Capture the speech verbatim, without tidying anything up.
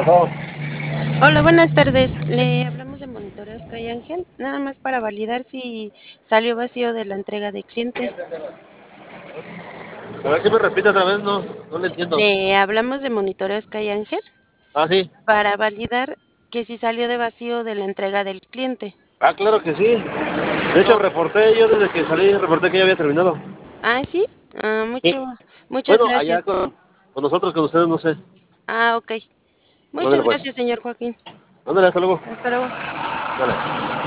pasó? Hola, buenas tardes. Le hablamos de Monitoreo Sky Ángel, nada más para validar si salió vacío de la entrega de cliente. A ver si me repite otra vez, no, no le entiendo. Le hablamos de Monitoreo Sky Ángel Ah, sí. para validar que si salió de vacío de la entrega del cliente. Ah, claro que sí. De hecho, Oh, reporté yo desde que salí, reporté que ya había terminado. ah, sí. Ah, Sí. mucho, muchas Bueno, allá gracias. con, con nosotros, con ustedes, no sé. Ah, ok. Muchas Ándale, pues. gracias, señor Joaquín. Ándale, hasta luego. Hasta luego. Dale.